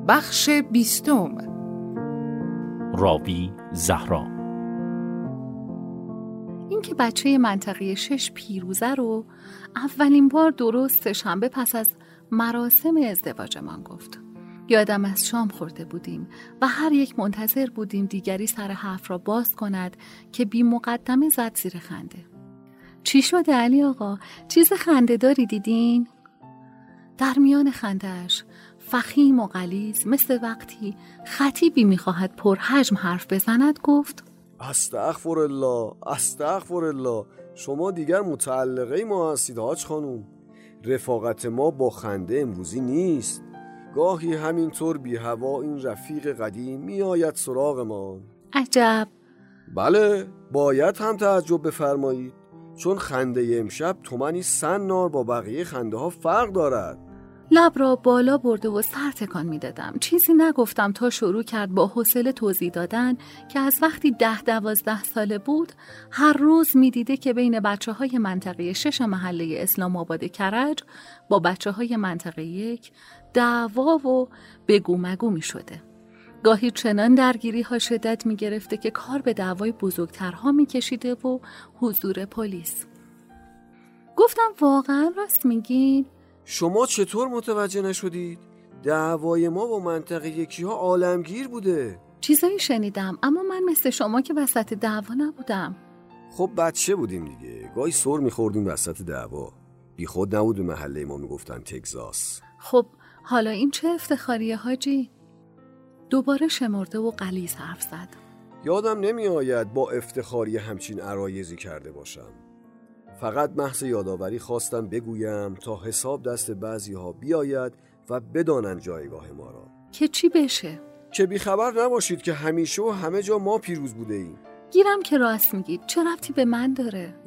بخش 20. راوی زهرا. این که بچه منطقه 6 پیروزه رو اولین بار درست شنبه پس از مراسم ازدواجمان گفت. یادم از شام خورده بودیم و هر یک منتظر بودیم دیگری سر حرف را باز کند که بی مقدمه زد زیر خنده. چی شده علی آقا؟ چیز خنده داری دیدین؟ در میان خنده‌اش فخیم و غلیظ مثل وقتی خطیبی می‌خواهد پرحجم حرف بزند گفت: استغفرالله استغفرالله، شما دیگر متعلقه ما هستید حاج خانوم. رفاقت ما با خنده امروزی نیست. گاهی همینطور بی هوا این رفیق قدیم میآید سراغ ما. عجب. بله، باید هم تعجب بفرمایید، چون خنده امشب تومنی سنار با بقیه خنده ها فرق دارد. لب را بالا برده و سر تکان می دادم. چیزی نگفتم تا شروع کرد با حوصله توضیح دادن که از وقتی 10-12 ساله بود هر روز می دیده که بین بچه های منطقه 6 محله اسلام آباد کرج با بچه های منطقه 1 دعوا و بگو مگو می شده. گاهی چنان درگیری ها شدت می گرفته که کار به دعوای بزرگترها می کشیده و حضور پلیس. گفتم واقعا راست میگین؟ شما چطور متوجه نشدید؟ دعوای ما با منطقه یکی ها عالمگیر بوده. چیزایی شنیدم اما من مثل شما که وسط دعوا نبودم. خب بچه بودیم دیگه، گاهی سر میخوردیم وسط دعوا. بی خود نبود به محله ما میگفتن تگزاس. خب حالا این چه افتخاریه حاجی؟ دوباره شمرده و غلیظ حرف زد. یادم نمی آید با افتخاری همچین عرایضی کرده باشم. فقط محض یادآوری خواستم بگویم تا حساب دست بعضی ها بیاید و بدانن جایگاه ما را. که چی بشه؟ که بیخبر نباشید که همیشه و همه جا ما پیروز بوده ایم. گیرم که راست میگید، چه ربطی به من داره؟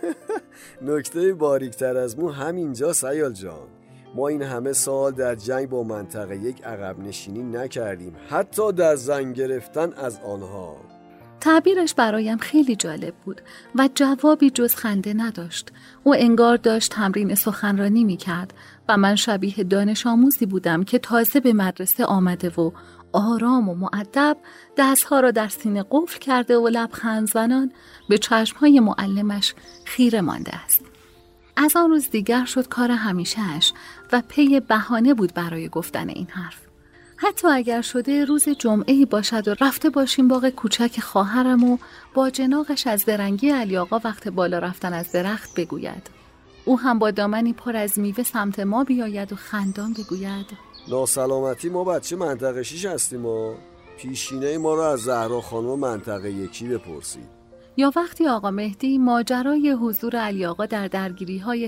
نکته باریکتر از مو همینجا سیال جان. ما این همه سال در جنگ با منطقه 1 عقب نشینی نکردیم، حتی در زن گرفتن از آنها. تعبیرش برایم خیلی جالب بود و جوابی جز خنده نداشت. او انگار داشت تمرین سخنرانی میکرد و من شبیه دانش آموزی بودم که تازه به مدرسه آمده و آرام و مؤدب دستها را در سینه قفل کرده و لبخند زنان به چشمهای معلمش خیره مانده است. از آن روز دیگر شد کار همیشه‌اش و پی بهانه بود برای گفتن این حرف. حتی اگر شده روز جمعه‌ای باشد و رفته باشیم باغ کوچک خواهرم و با جناقش از درنگی علی آقا وقت بالا رفتن از درخت بگوید. او هم با دامنی پر از میوه سمت ما بیاید و خندان بگوید: ناسلامتی ما بچه منطقه 6 هستیم و پیشینه ما را از زهرا خانم منطقه 1 بپرسید. یا وقتی آقا مهدی ماجرای حضور علی آقا در درگیری‌های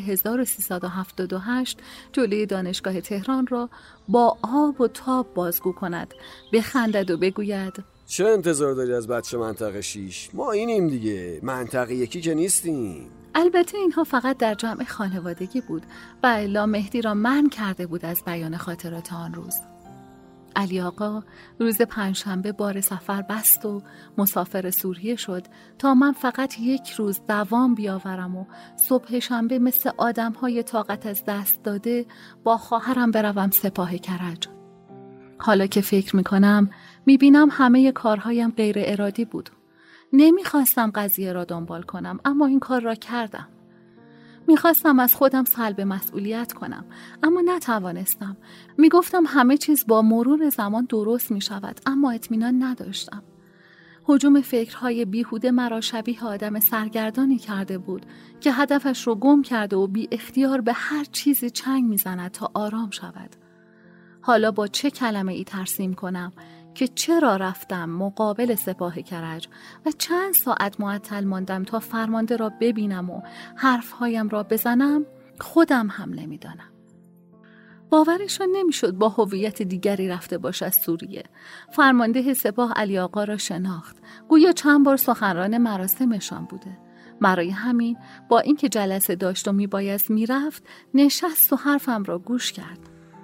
1378 جلوی دانشگاه تهران را با آب و تاب بازگو کند، بخندد و بگوید: چه انتظار داری از بچه منطقه 6؟ ما اینیم دیگه، منطقه 1 که نیستیم. البته اینها فقط در جمع خانوادگی بود و الا مهدی را منع کرده بود از بیان خاطرات آن روز. علی آقا روز پنجشنبه بار سفر بست و مسافر سوریه شد تا من فقط یک روز دوام بیاورم و صبح شنبه مثل آدم‌های طاقت از دست داده با خواهرم بروم سپاه کرج. حالا که فکر می‌کنم می‌بینم همه کارهایم غیر ارادی بود. نمی‌خواستم قضیه را دنبال کنم اما این کار را کردم. میخواستم از خودم سلب مسئولیت کنم اما نتوانستم. میگفتم همه چیز با مرور زمان درست میشود اما اطمینان نداشتم. هجوم فکرهای بیهوده مرا شبیه آدم سرگردانی کرده بود که هدفش رو گم کرده و بی اختیار به هر چیزی چنگ میزند تا آرام شود. حالا با چه کلمه ای ترسیم کنم که چرا رفتم مقابل سپاه کرج و چند ساعت معطل ماندم تا فرمانده را ببینم و حرفهایم را بزنم؟ خودم هم نمیدانم. باورشان نمیشد با هویت دیگری رفته باش از سوریه. فرمانده سپاه علی آقا را شناخت، گویا چند بار سخنران مراسمشان بوده. برای همین با اینکه جلسه داشت و میبایست میرفت، نشست و حرفم را گوش کرد.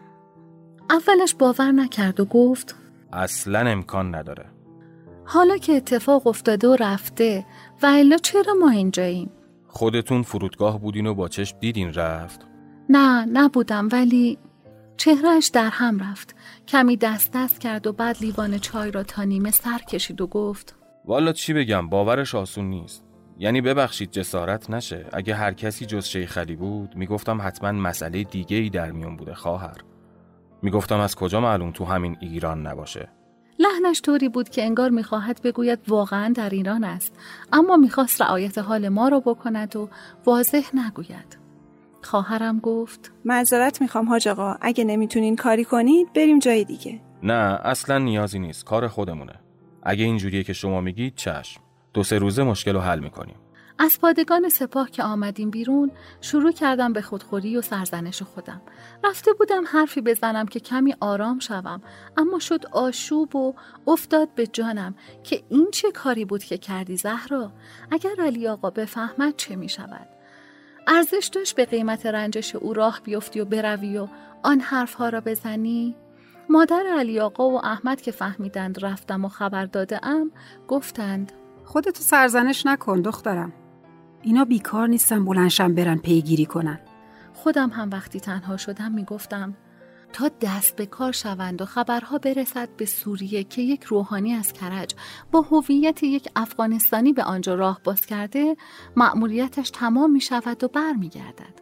اولش باور نکرد و گفت: اصلاً امکان نداره. حالا که اتفاق افتاده و رفته و الا چرا ما اینجاییم؟ خودتون فرودگاه بودین و با چشم دیدین رفت؟ نه نبودم ولی چهرهش در هم رفت. کمی دست کرد و بعد لیوان چای را تا نیمه سر کشید و گفت والا چی بگم، باورش آسون نیست. یعنی ببخشید جسارت نشه، اگه هر کسی جز شیخ علی بود میگفتم حتما مسئله دیگه ای در میون بوده خواهر. میگفتم از کجا معلوم تو همین ایران نباشه. لحنش طوری بود که انگار میخواهد بگوید واقعا در ایران است، اما میخواست رعایت حال ما را بکند و واضح نگوید. خواهرم گفت معذرت میخوام حاج آقا، اگه نمیتونین کاری کنید بریم جای دیگه. نه اصلا نیازی نیست، کار خودمونه. اگه اینجوریه که شما میگید چشم، 2-3 روزه مشکل رو حل میکنیم. از پادگان سپاه که آمدیم بیرون شروع کردم به خودخوری و سرزنش خودم. رفته بودم حرفی بزنم که کمی آرام شوم، اما شد آشوب و افتاد به جانم که این چه کاری بود که کردی زهرا؟ اگر علی آقا بفهمد چه می شود؟ ارزش داشت به قیمت رنجش او راه بیفتی و بروی و آن حرفها را بزنی؟ مادر علی آقا و احمد که فهمیدند رفتم و خبر دادم گفتند خودتو سرزنش نکن دخترم، اینا بیکار نیستن بلندشن برن پیگیری کنن. خودم هم وقتی تنها شدم میگفتم تا دست به کار شوند و خبرها برسد به سوریه که یک روحانی از کرج با هویت یک افغانستانی به آنجا راه باز کرده، مأموریتش تمام می شود و بر می گردد.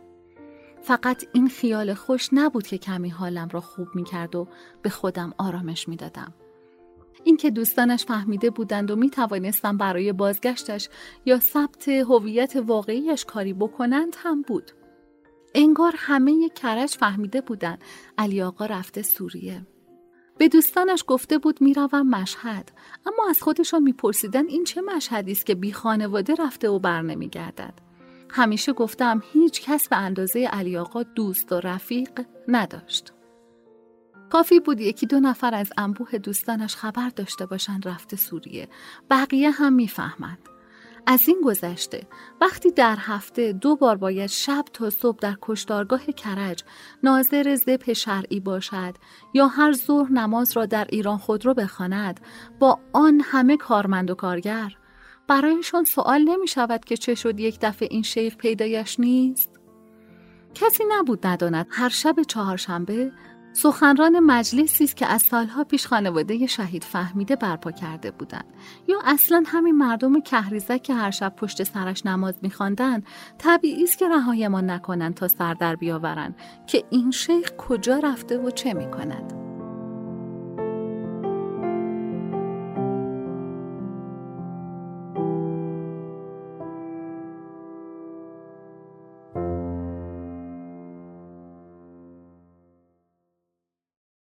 فقط این خیال خوش نبود که کمی حالم را خوب می کرد و به خودم آرامش می دادم. این که دوستانش فهمیده بودند و می توانستم برای بازگشتش یا ثبت هویت واقعیش کاری بکنند هم بود. انگار همه کرج فهمیده بودند علی آقا رفته سوریه. به دوستانش گفته بود می روم مشهد، اما از خودشان می پرسیدن این چه مشهدی است که بی خانواده رفته و بر نمی گردد. همیشه گفتم هیچ کس به اندازه علی آقا دوست و رفیق نداشت. کافی بود 1-2 نفر از انبوه دوستانش خبر داشته باشند رفته سوریه، بقیه هم میفهمند. از این گذشته وقتی در هفته 2 بار باید شب تا صبح در کشتارگاه کرج ناظر ذبح شرعی باشد یا هر ظهر نماز را در ایران خودرو بخواند با آن همه کارمند و کارگر، برایشان سوال نمی شود که چه شد یک دفعه این شیخ پیدایش نیست؟ کسی نبود نداند هر شب 4شنبه سخنران مجلسی است که از سالها پیش خانواده شهید فهمیده برپا کرده بودند، یا اصلا همین مردم کهریزک که هر شب پشت سرش نماز می‌خواندند طبیعی است که رهایمان نکنند تا سر در بیاورند که این شیخ کجا رفته و چه می‌کند.